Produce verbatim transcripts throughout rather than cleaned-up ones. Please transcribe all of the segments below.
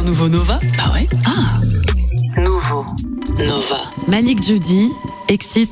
nouveau Nova. Ah ouais. Ah. Nouveau Nova. Malik Judy, Exit.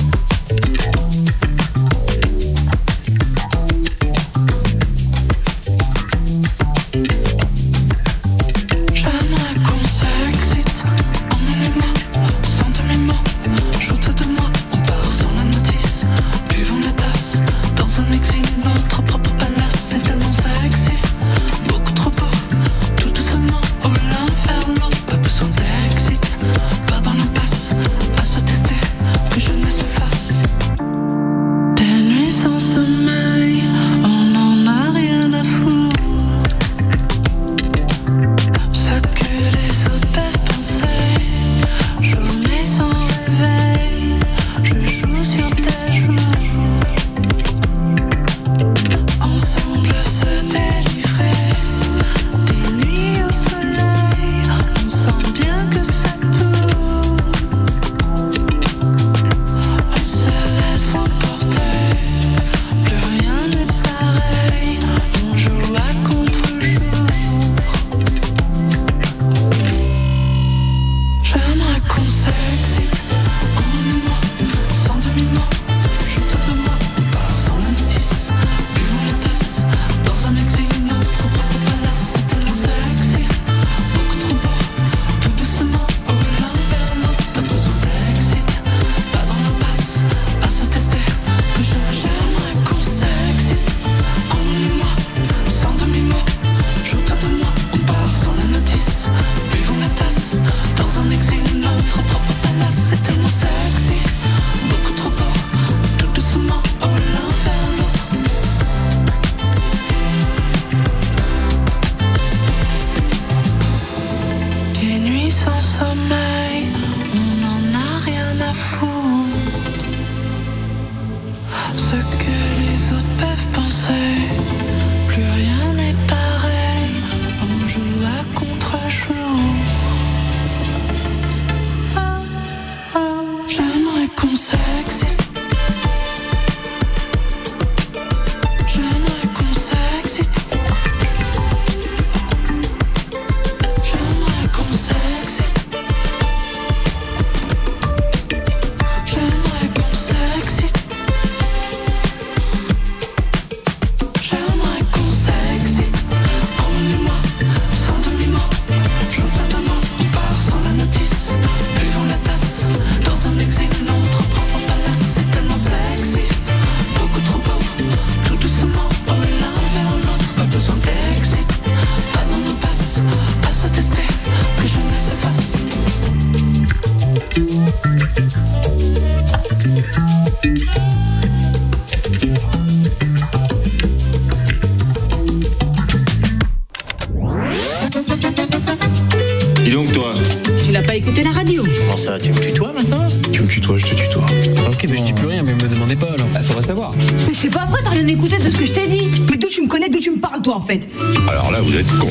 Dis donc toi. Tu n'as pas écouté la radio? Comment ça, tu me tutoies maintenant? Tu me tutoies, je te tutoie. Ok, mais je dis plus rien, mais me demandez pas alors. Bah, ça va savoir. Mais c'est pas vrai, t'as rien écouté de ce que je t'ai dit. Mais d'où tu me connais, d'où tu me parles toi en fait? Alors là, vous êtes con.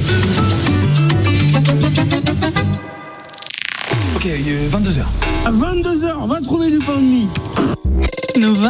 Ok, euh, vingt-deux heures. À vingt-deux heures, on va trouver du pain de mie. Nova.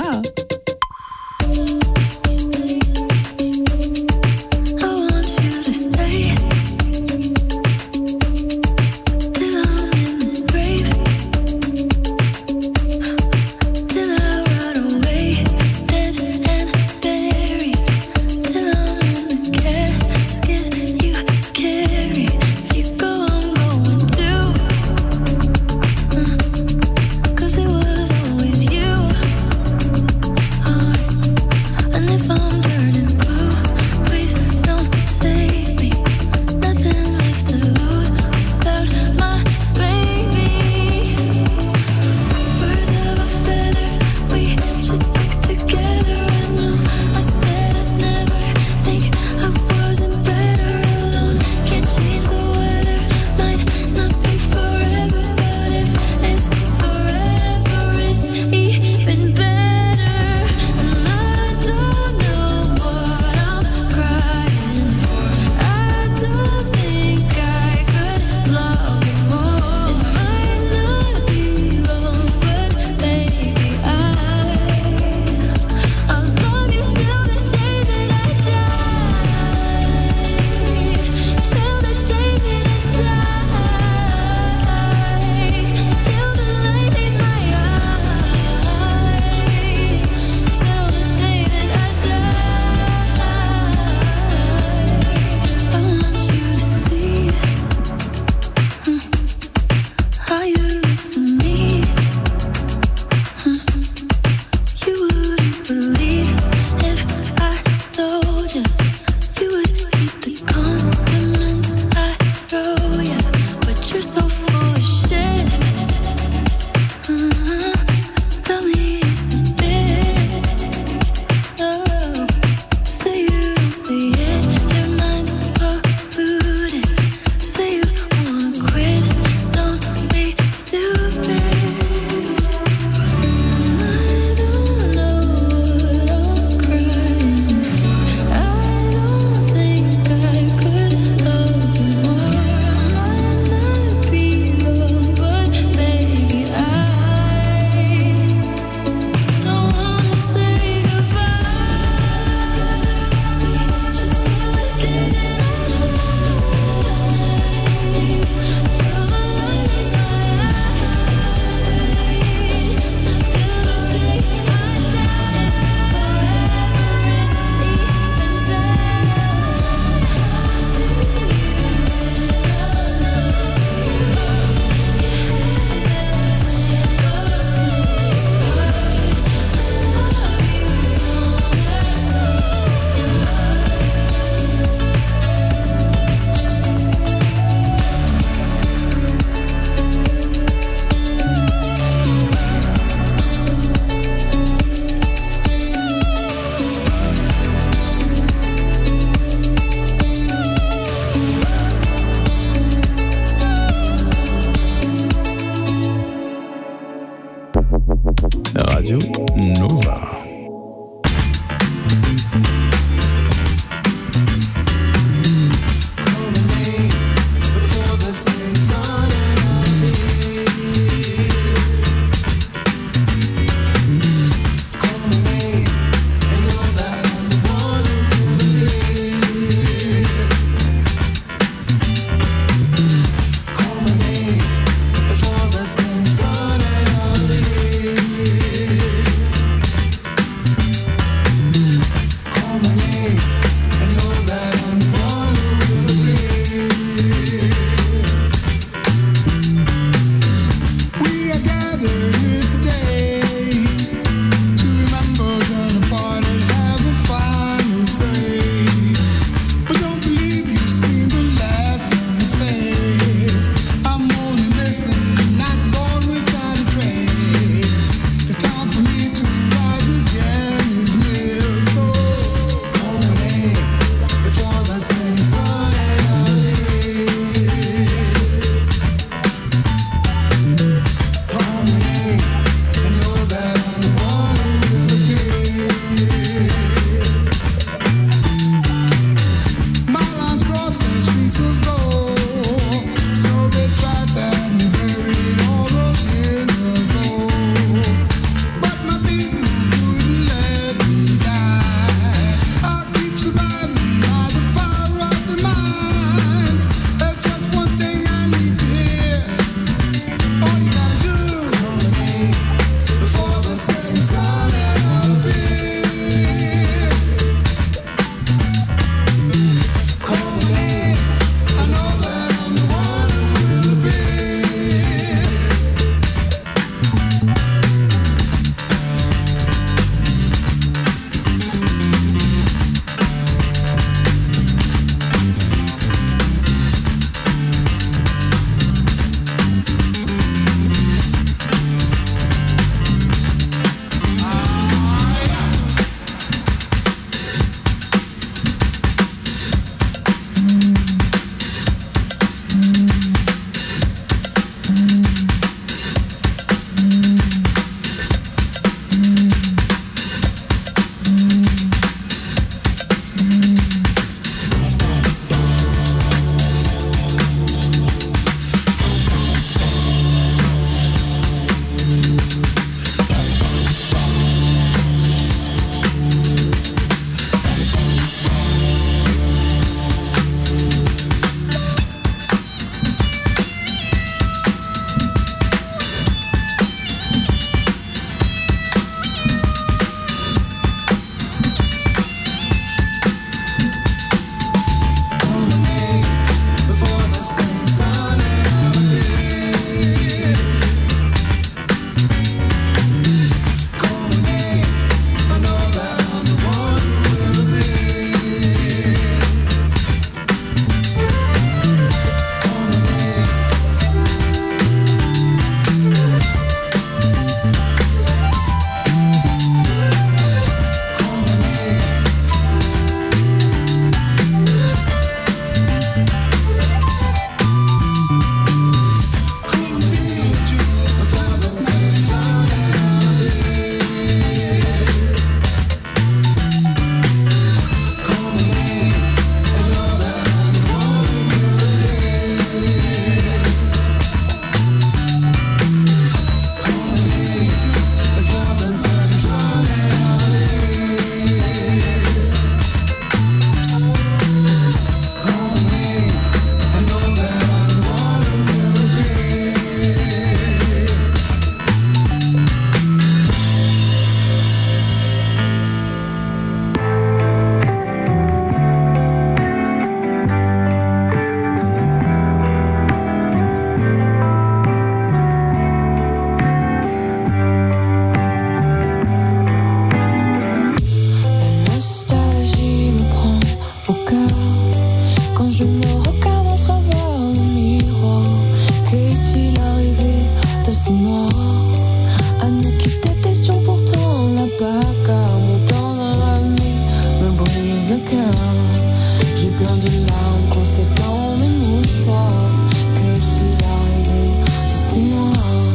me regarde à travers le miroir. Qu'est-il arrivé de ces noirs? À nous quitter, question pourtant la bagarre. Mon temps dans la nuit me brise le cœur. J'ai plein de larmes coincées dans mes mouchoirs. Qu'est-il arrivé de ces noirs?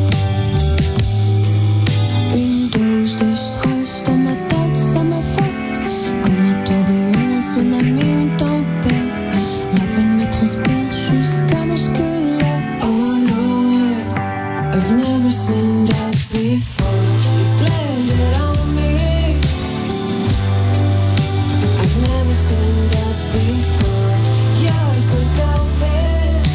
Une dose de stress dans ma tête, ça m'affecte comme un tourbillon, un tsunami, une tempête. La peine me transperce jusqu'à mon squelette. Oh Lord, I've never seen that before. You've blended on me. I've never seen that before. You're so selfish.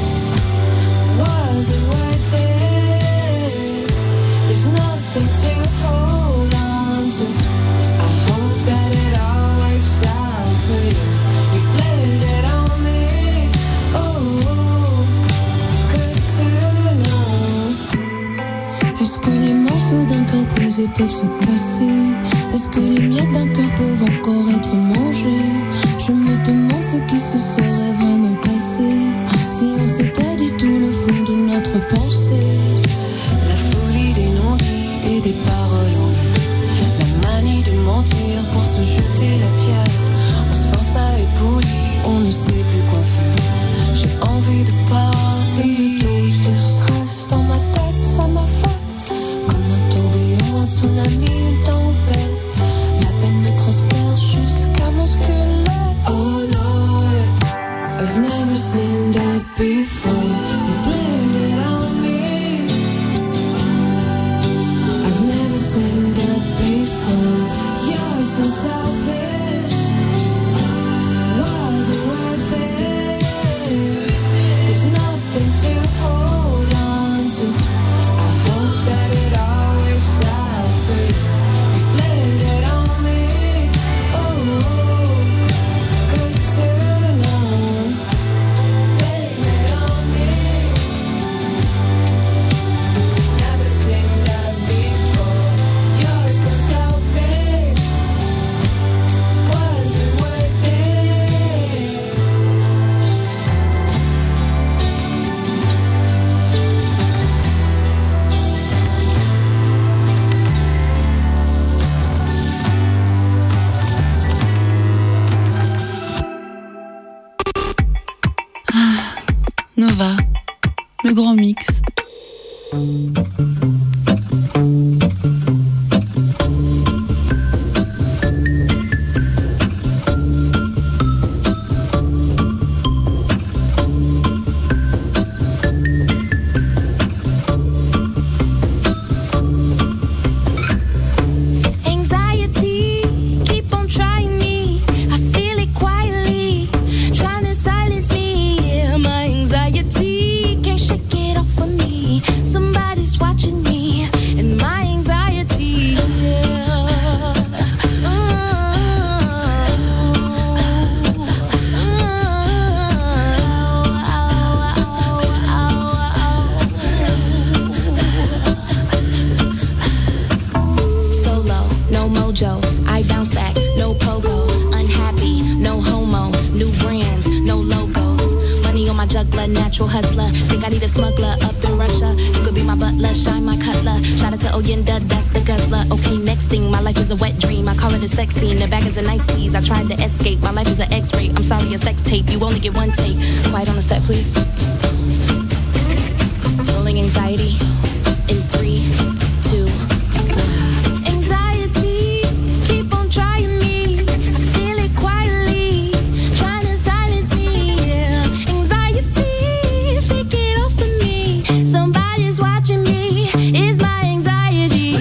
Was it worth it? There's nothing to hold on to. I hope that it all works out for you. You've blended on me. Oh, good to know. Est-ce que les morceaux d'un cœur brisé peuvent se casser? Est-ce que les miettes d'un cœur peuvent encore être mangées? Je me demande ce qui se serait vraiment passé si on s'était dit tout le fond de notre pensée. La folie des non-dits et des paroles en l'air. La manie de mentir pour se jeter la pierre. On se force à être poli, on ne sait plus quoi faire. J'ai envie de partir. Une dose de stress dans ma tête, ça m'affecte comme un tourbillon, un tsunami, une tempête. La peine me transperce jusqu'à mon squelette. Oh Lord, I've never seen that before. You've blended on me. I've never seen that before. You're so selfish. Was it worth it? There's nothing to hold on to. I hope that it all works out for you. You've blended on me. Oh, good to know. Blended on me. Never seen that before. You're so selfish. Was it worth it? Nova, le grand mix. Anxiety, keep on trying me. I feel it quietly, trying to silence me. Yeah, my anxiety can't shake it off of me. Somebody's watching me, and my anxiety. Yeah. Solo, no mojo, I bounce back, no pogo. Unhappy, no homo, new brands, no logos. Money on my juggler, natural hustler. Think I need a smuggler up in Russia. You could be my butler, shine my cutler. Shout out to Oyenda, that's the guzzler. Okay, next thing, my life is a wet dream. I call it a sex scene, the back is a nice tease. I tried to escape, my life is an X-ray. I'm sorry, a sex tape, you only get one take. Quiet on the set, please. Rolling anxiety in three, two, one. Anxiety, keep on trying me. I feel it quietly, trying to silence me. Yeah. Anxiety, shake it off of me. Somebody's watching me. Is my anxiety.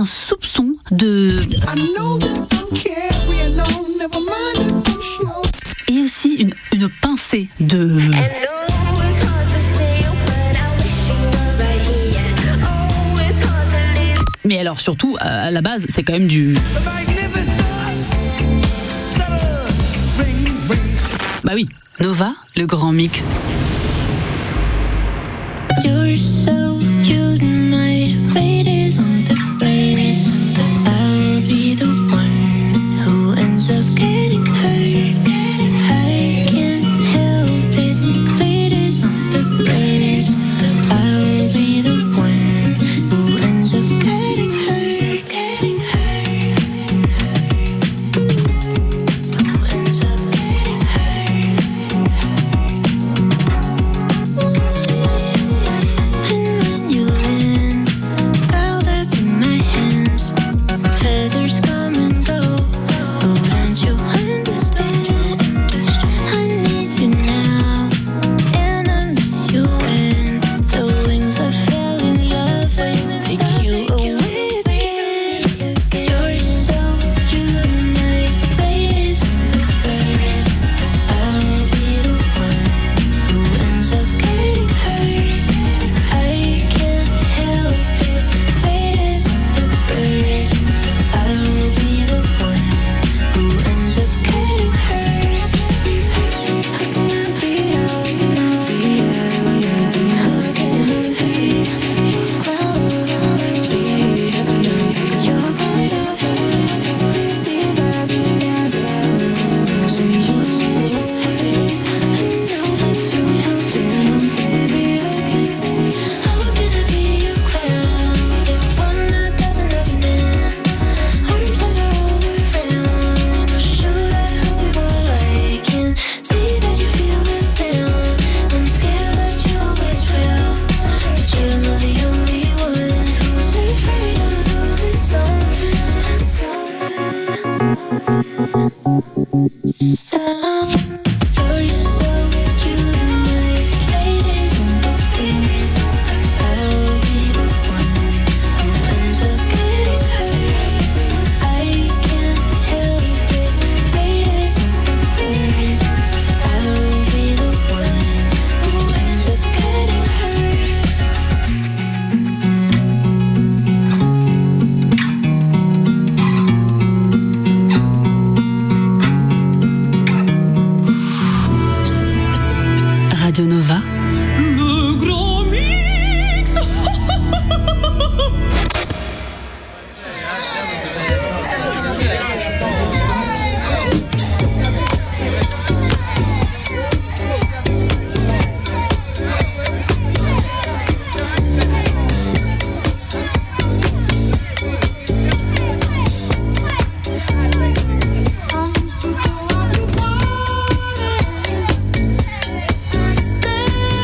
un soupçon de... Et aussi une, une pincée de... Mais alors surtout, à la base, c'est quand même du... Bah oui, Nova, le grand mix. You're so cute, my fate is on the brains. I'll be the one who ends up getting hurt. I can't help it, fate is on the brains. I'll be the one who ends up getting hurt, getting hurt. Who ends up getting hurt. And when you land, curled up in my hands, feathers come and go. Oh, don't you understand? I need you now, and I miss you when the wings I fell in love with take you away again. You're so cute, my fate is on the birds. I'll be the one who ends up getting hurt. I can't help it, fate is on the birds. I'll be the one who ends up getting hurt. I cannot be out, be out, how can I be? You're clouds, I'll be heaven. You're light up, see that we are there. So you see your face, and know that feel how feel, baby, I can say. How can I be your cloud, the one that doesn't have an end? Arms that are all around, or should I hold while I can see that you feel it down? I'm scared that you always will, but you're not the only one who's afraid of losing something. You're so cute, my fate is on the brains. I'll be the one who ends up getting hurt. I can't help it, fate is on the brains. I'll be the one who ends up getting hurt. Radio Nova. Le grand mix. I used to go out to bars and stand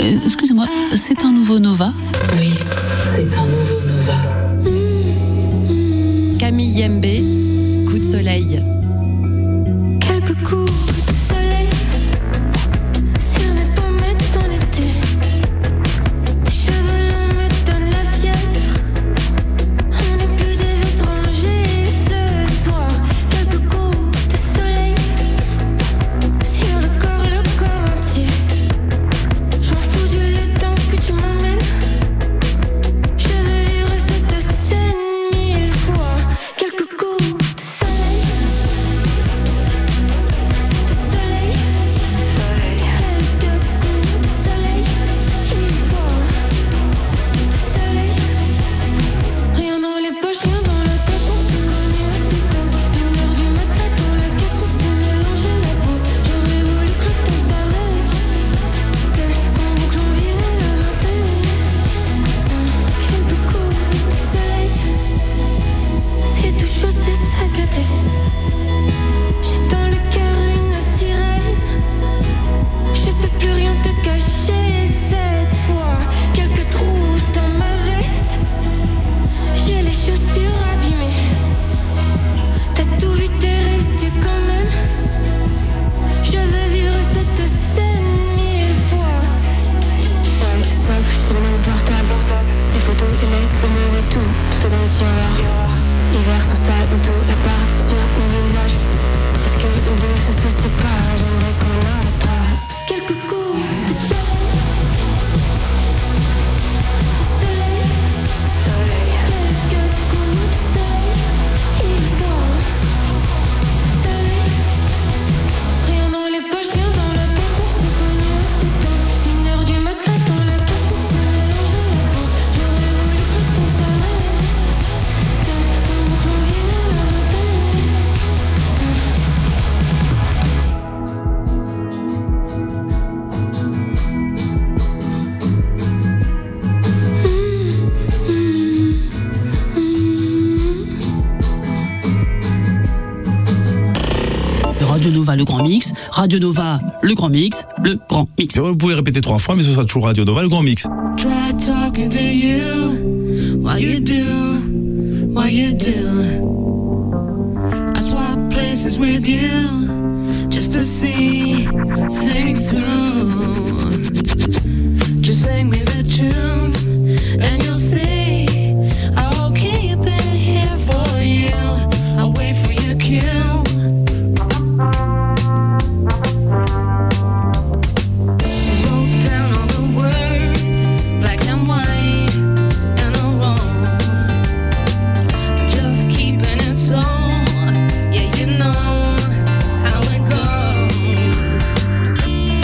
euh, excusez-moi, c'est un nouveau Nova? Oui, c'est un nouveau Nova. Camille Yembe, Coup de soleil. Quelques coups de soleil sur mes pommettes dans l'été. Tes cheveux longs me donnent la fièvre. On n'est plus des étrangers ce soir. Quelques coups de soleil sur le corps, le corps entier. Je m'en fous du lieu tant que tu m'emmènes. Je veux vivre cette scène mille fois. Quelques coups de soleil, de soleil, quelques coups de soleil, il faut de soleil. Rien dans les poches, rien dans la tête, on s'est connus aussitôt. Une heure du matin dans la caisse, on s'est mélangé la peau. J'aurais voulu que le temps s'arrête. En boucle, on vivait la vingtaine. Quelques coups de soleil, c'est tout chaud, c'est saccadé. J'ai dans le cœur une sirène. Je peux plus rien te cacher cette fois. Quelques trous dans ma veste. J'ai les chaussures abîmées. T'as tout vu, t'es resté quand même. Je veux vivre cette scène mille fois. Ouais, stop, je te mets dans mon portable. Les photos, les lettres, les mots et tout. Tout est dans le tiroir. L'hiver s'installe en tout, la part sur mon visage. Est-ce que nous deux ça se sépare? J'aimerais qu'on l'attrape. Quelques coups de soleil, de soleil, quelques coups de soleil, il faut de soleil. Rien dans les poches, rien dans la tête, on s'est connus aussitôt. Une heure du matin dans la caisse, on s'est mélangé la peau. J'aurais voulu que le temps s'arrête. En boucle, on vivait la vingtaine. Radio Nova, le grand mix. Radio Nova, le grand mix. Le grand mix. Vous pouvez répéter trois fois, mais ce sera toujours Radio Nova, le grand mix. Try talking to you, why you do, why you do. I swap places with you, just to see things through. Just sing me the tune, and you'll see I'll keep it here for you. I'll wait for your cue. Wrote down all the words, black and white, and a wrong. Just keeping it so, yeah, you know how it goes.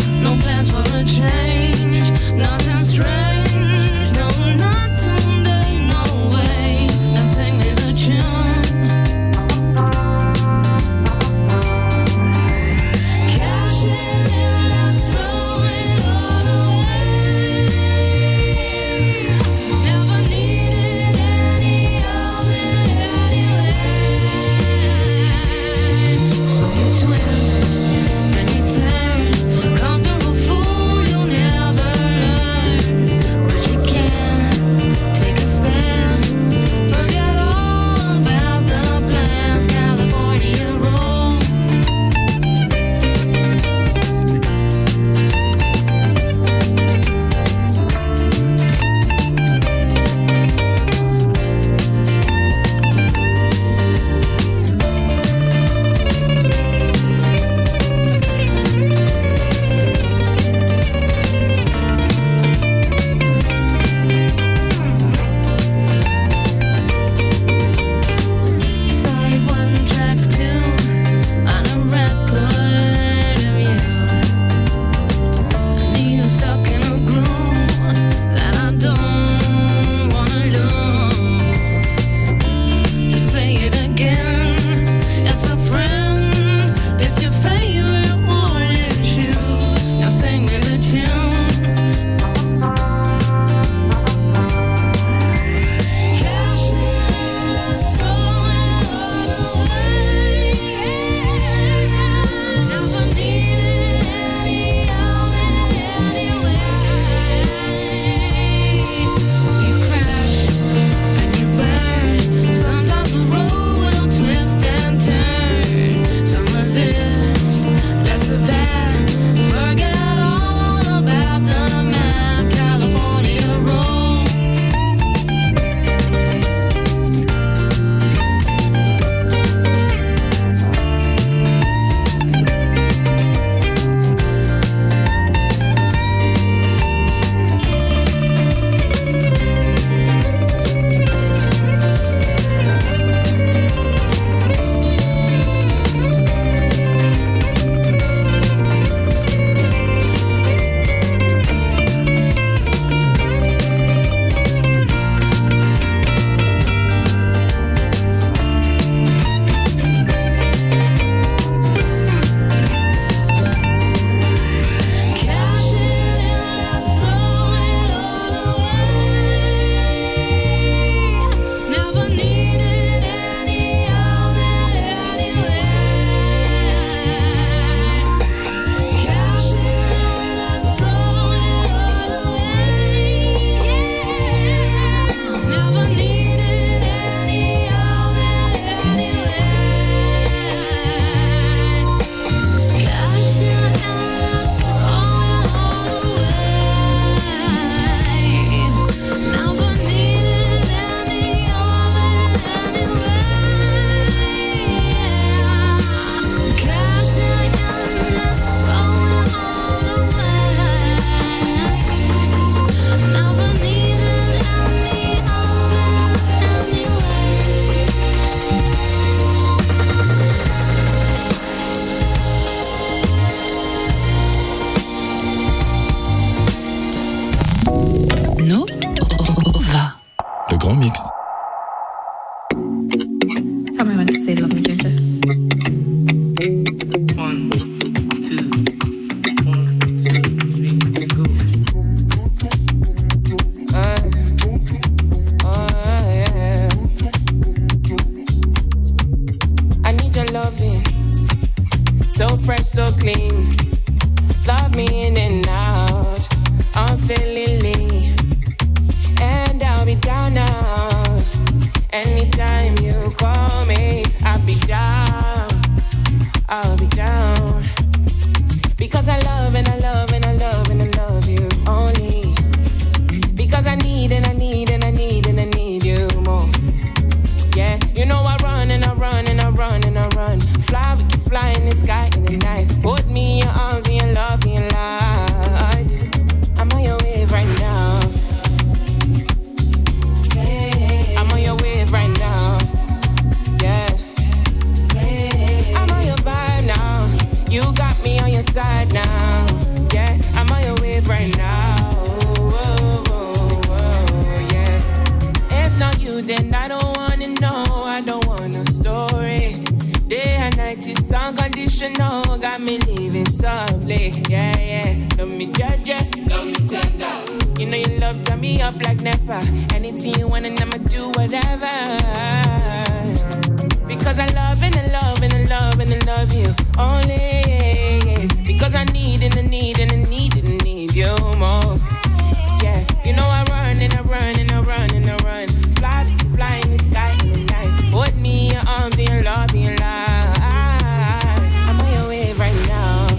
yeah, yeah. Love me judge, love me tender. You know you love turn me up like Nepa. Anything you want and I'ma do whatever. Because I love and I love and I love and I love you only, yeah, yeah. Because I need and I need and I need and I need you more. Yeah, you know I run and I run and I run and I run. Fly, fly in the sky in the night. Hold me in your arms and your love and your life. I'm on your wave right now.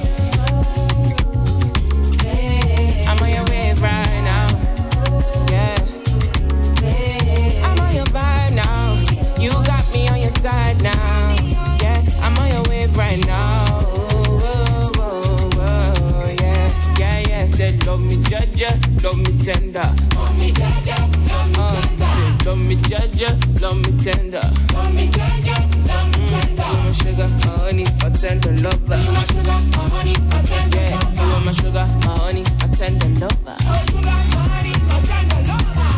I'm on your wave right now. Yeah. I'm on your vibe now. You got me on your side now. Yeah, I'm on your wave right now. Oh, oh, oh, oh, yeah, yeah, yeah. Said love me judge, love me tender. Love me judge, love me tender. Love me judge, love me tender. Love me judge, love me tender. You my sugar, my honey, my tender lover. You my sugar, my honey, my tender lover. Yeah, you are my sugar, my honey, my tender lover. My sugar, my honey, my tender lover.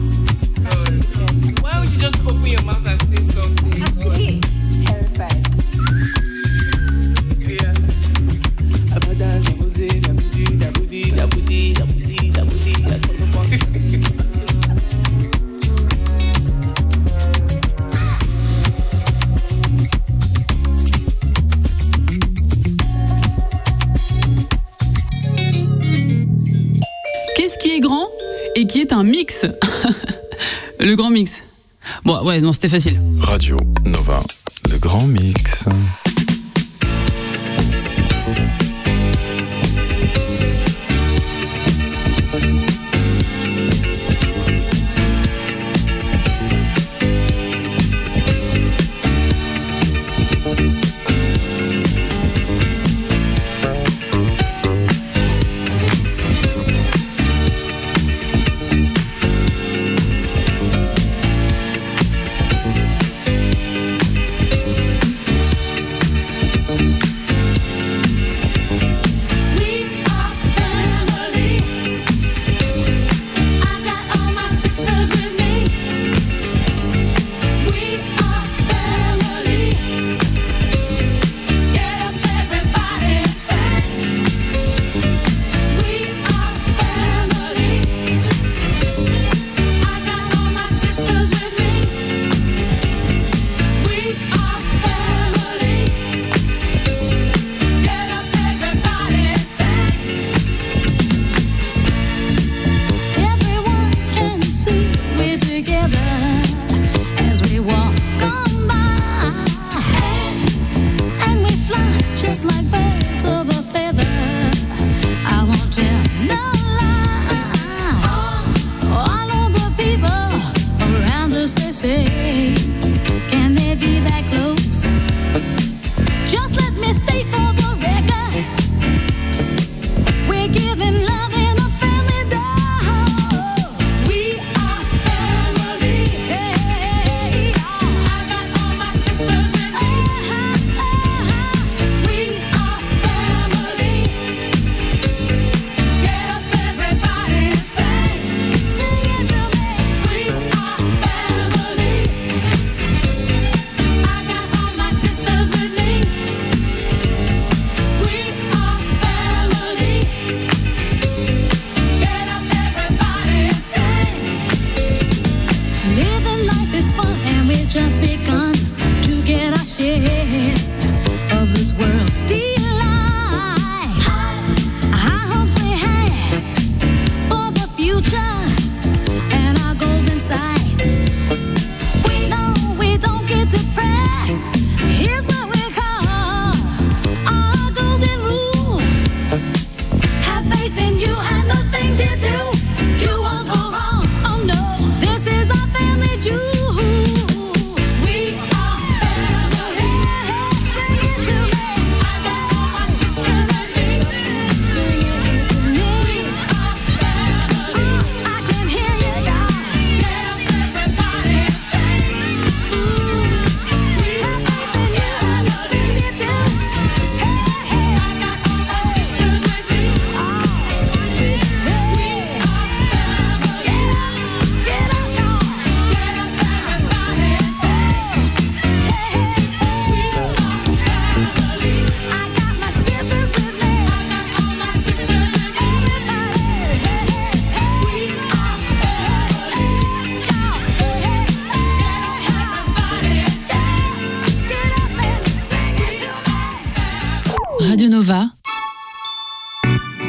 Why would you just open your mouth and say something? Actually, terrified. Yeah. Abada, zabuzi, zabuzi, zabuzi, zabuzi, zabuzi, zabuzi, zabuzi. Qu'est-ce qui est grand et qui est un mix? Le grand mix. Bon, ouais, non, c'était facile. Radio Nova, le grand mix.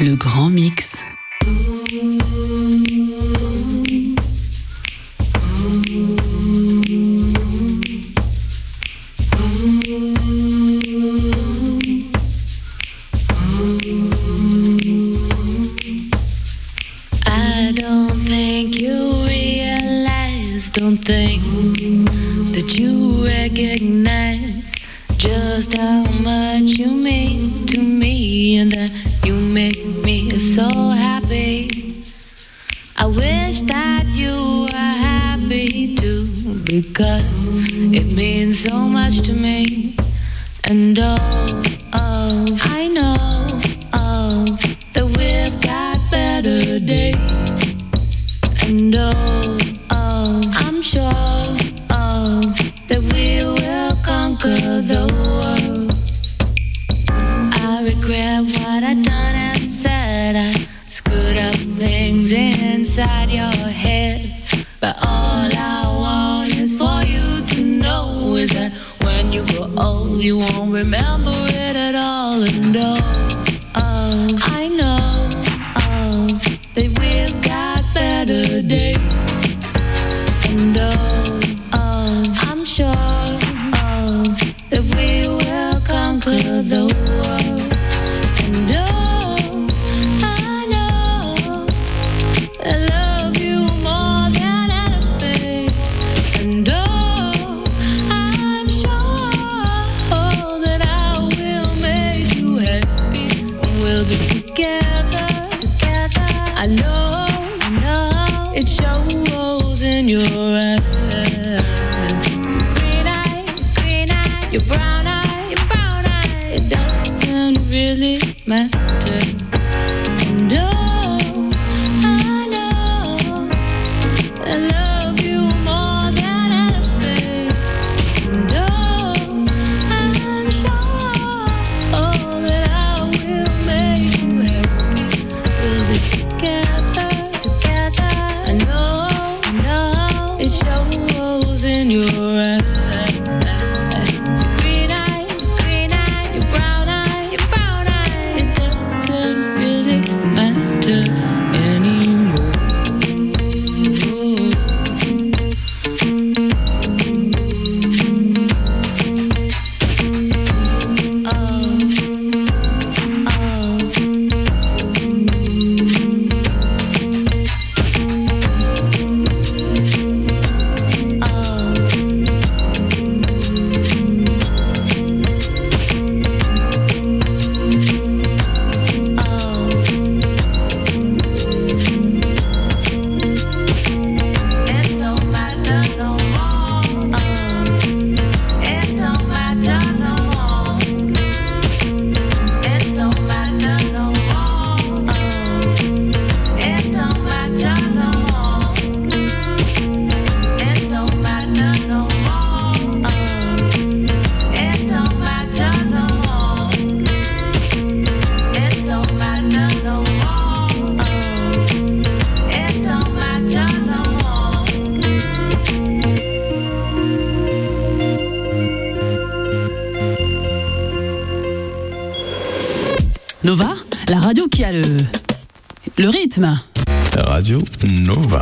le grand mix. I don't think you realize, don't think that you recognize just how much you mean to me and that you make me so happy. I wish that you were happy too, because it means so much to me. And oh, oh, I know, oh, that we've got better days. And oh, oh, I'm sure, oh, that we will conquer the world. I regret what I done and said. I screwed up things inside your head. But all I want is for you to know is that when you grow old, you won't remember it at all. And oh, oh, I know, oh, that we've got better days. And oh, oh, I'm sure, oh, that we will conquer the world. And oh, I know I love you more than anything. And oh, I'm sure, oh, that I will make you happy. And we'll be together, together. I know, I know, it shows in your eyes. Green eye, green eye, your brown eye, your brown eye. It doesn't really matter. And oh, I know I love you more than anything. And oh, I'm sure, oh, that I will make you happy. We'll be together, together. I know, I know, it shows in your eyes. Your green eye, green eye, your brown eye, your brown eye. It doesn't really matter anymore. It don't matter no more. It don't matter no more. It don't matter no more. It don't matter no more. It don't matter no more. It don't matter no more. It don't matter no more. It don't matter no more. Nova, la radio qui a le, le rythme. Radio Nova.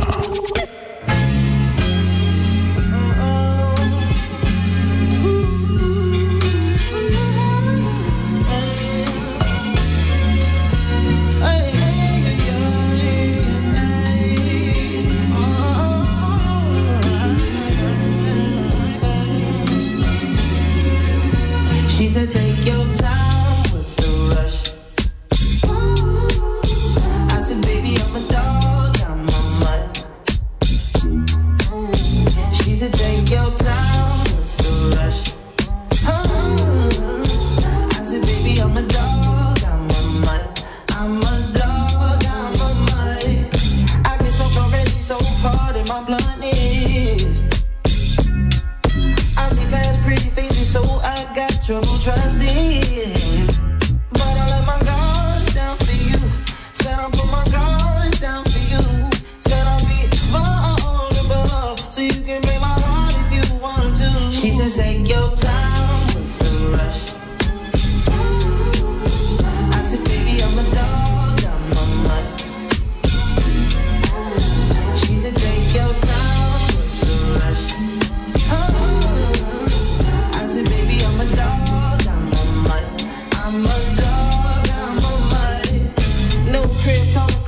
She said, take your time, what's the rush? I said, baby, I'm a dog, I'm a mutt.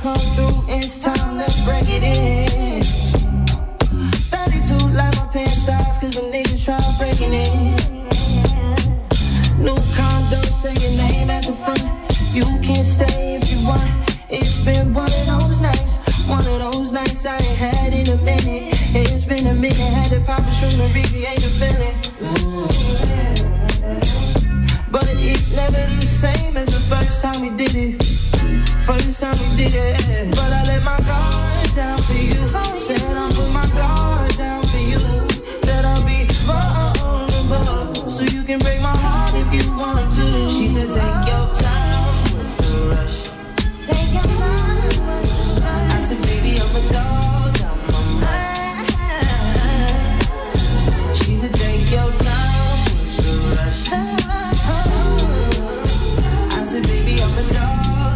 come through, it's time, let's break it in. thirty-two like my pants size, cause them niggas try breaking it. New condo, say your name at the front. You can stay if you want. It's been one of those nights, one of those nights I ain't had in a minute. It's been a minute, had to pop a shroom to recreate the feeling. But it's never the same as the first time we did it. First time we did it. But I let my guard down for you. Said I'll put my guard down for you. Said I'll be vulnerable, so you can break my heart if you want to. She said take your time, what's the rush? Take your time, what's the rush? I said baby I'm a dog, I'm a man. She said take your time, what's the rush? I said baby I'm a dog.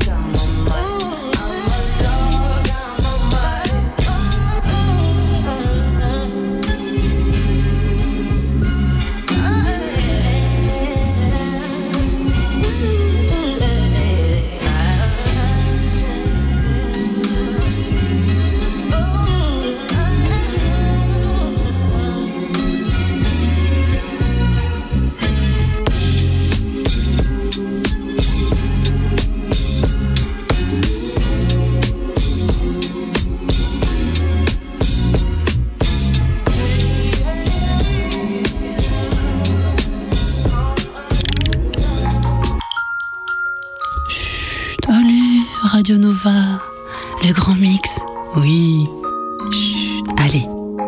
Radio Nova, le grand mix. Oui. Chut, allez.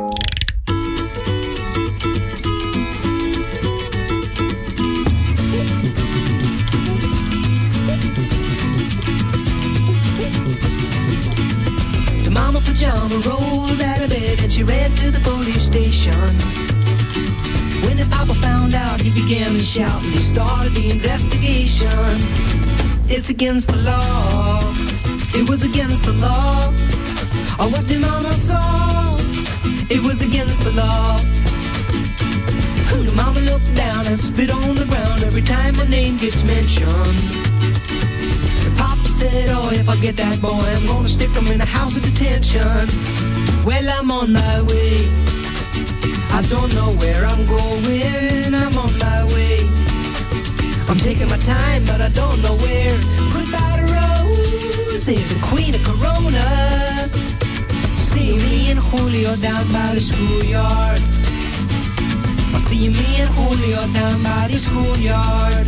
The mama pajama rolled out of bed and she ran to the police station. When the papa found out, he began to shout and he started the investigation. It's against the law. It was against the law. Or what the mama saw. It was against the law. The mama looked down and spit on the ground every time my name gets mentioned. The papa said, oh, if I get that boy, I'm gonna stick him in the house of detention. Well, I'm on my way. I don't know where I'm going. I'm on my way. I'm taking my time, but I don't know where. Goodbye to Rose, the queen of Corona. See me and Julio down by the schoolyard. I see me and Julio down by the schoolyard.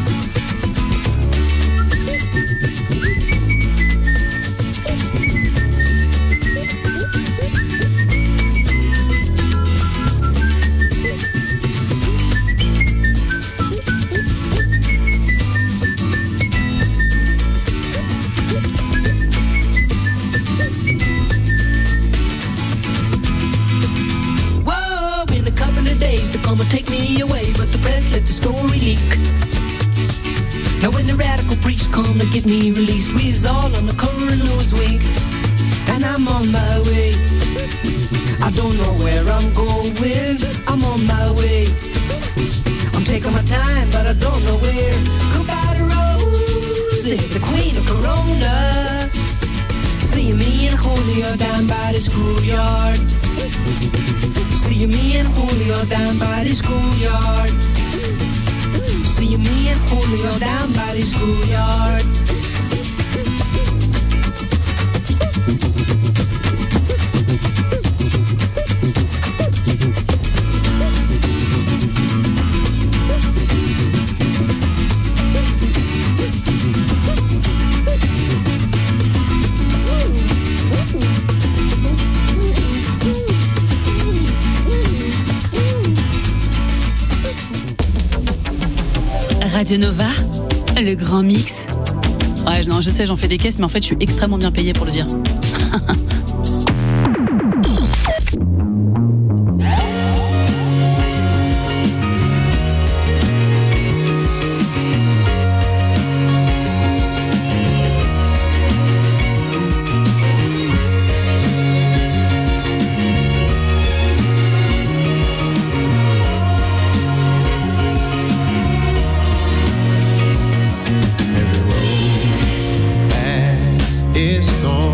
Take me away, but the press let the story leak. Now when the radical priest come to get me released, we is all on the cover of Newsweek, and I'm on my way. I don't know where I'm going, I'm on my way. I'm taking my time, but I don't know where. Goodbye to Rose, the queen of Corona. See me and Julio down by the schoolyard. See me and Julio down by the schoolyard. See me and Julio down by the schoolyard. Radio Nova, le grand mix. Ouais, non, je sais, j'en fais des caisses, mais en fait, je suis extrêmement bien payée pour le dire. It's gone.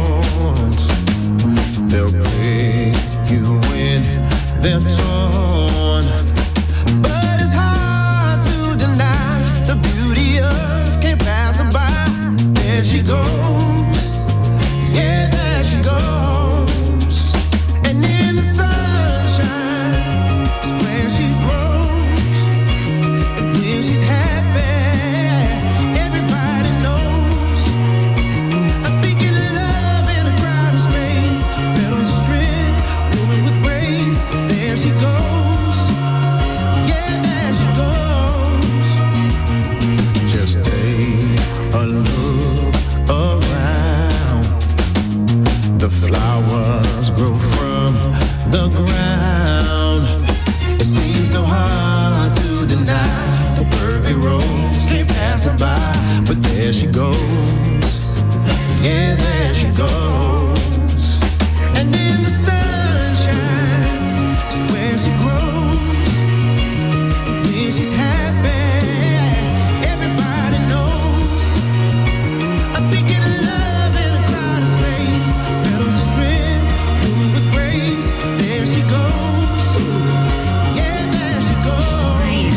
They'll break you when they're torn. But it's hard to deny the beauty of can't pass her by. There she goes, yeah, there she goes. And in the sunshine is where she grows. And when she's happy, everybody knows. I'm thinking of love in a crowded space. Petals of strength, moving with grace. There she goes, yeah, there she goes. Just take a look around. The flowers grow from the ground. It seems so hard to deny the perfect rose can't pass her by. But there she goes, yeah, there she goes. And in the sunshine is where she grows. When she's happy, everybody knows. I'm thinking of love in a crowded space. Petals of strength, moving with grace. There she goes, yeah, there she goes.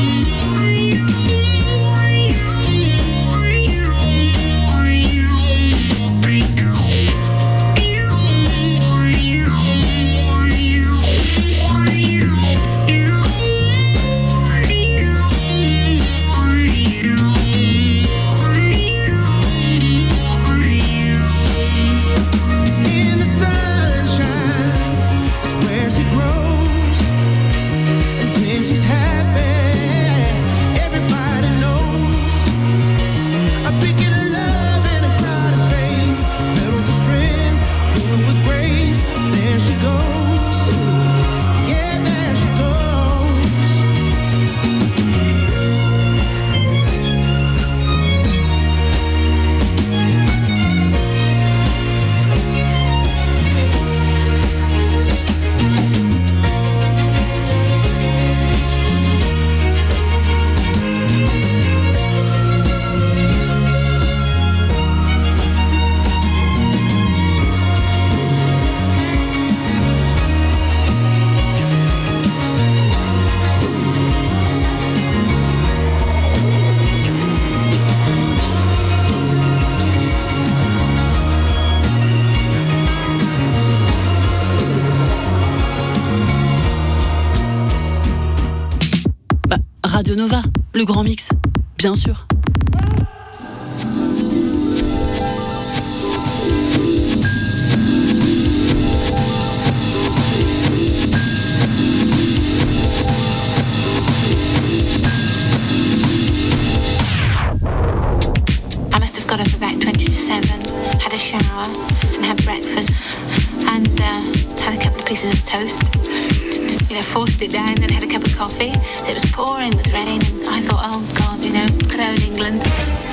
In the sunshine is where she grows. And when she's happy, everybody knows. I'm thinking of love in a crowded space. Petals of strength, moving with grace. There she goes, yeah, there she goes. Bah, Radio Nova, le grand mix, bien sûr. I must have got up about twenty to seven, had a shower and had breakfast and uh, had a couple of pieces of toast. You know, forced it down, then had a cup of coffee. So it was pouring with rain and I thought, oh God, you know, good old England.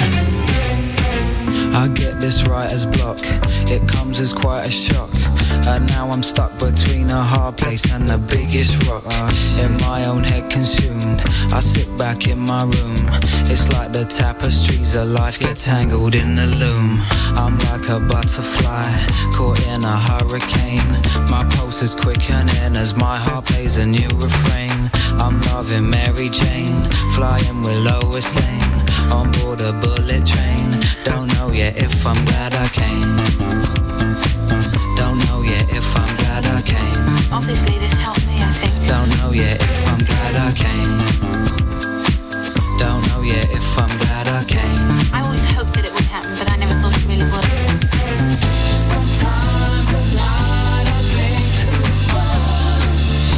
I get this writer's block, it comes as quite a shock. And now I'm stuck between a hard place and the biggest rock. In my own head consumed, I sit back in my room. It's like the tapestries of life get tangled in the loom. I'm like a butterfly, caught in a hurricane. My pulse is quickening as my heart plays a new refrain. I'm loving Mary Jane, flying with Lois Lane. On board a bullet train, don't know yet if I'm glad I came. Don't know yet if I'm glad I came. Obviously this helped me, I think. Don't know yet if I'm glad I came. Don't know yet if I'm glad I came. I always hoped that it would happen, but I never thought it really would. Sometimes at night I think too much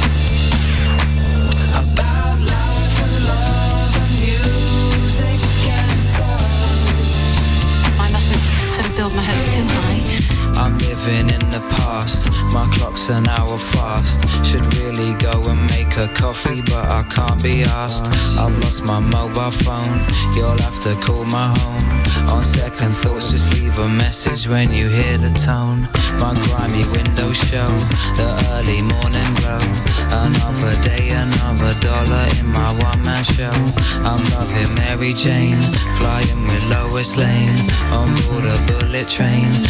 about life and love and music and stuff. I mustn't sort of build my hopes too high. I'm living in the past, my clock's an hour fast. Should really go and make a coffee, but I can't be asked. I've lost my mobile phone, you'll have to call my home. On second thoughts, just leave a message when you hear the tone. My grimy windows show the early morning glow. Another day, another dollar in my one-man show. I'm loving Mary Jane, flying with Lois Lane. On board a bullet train,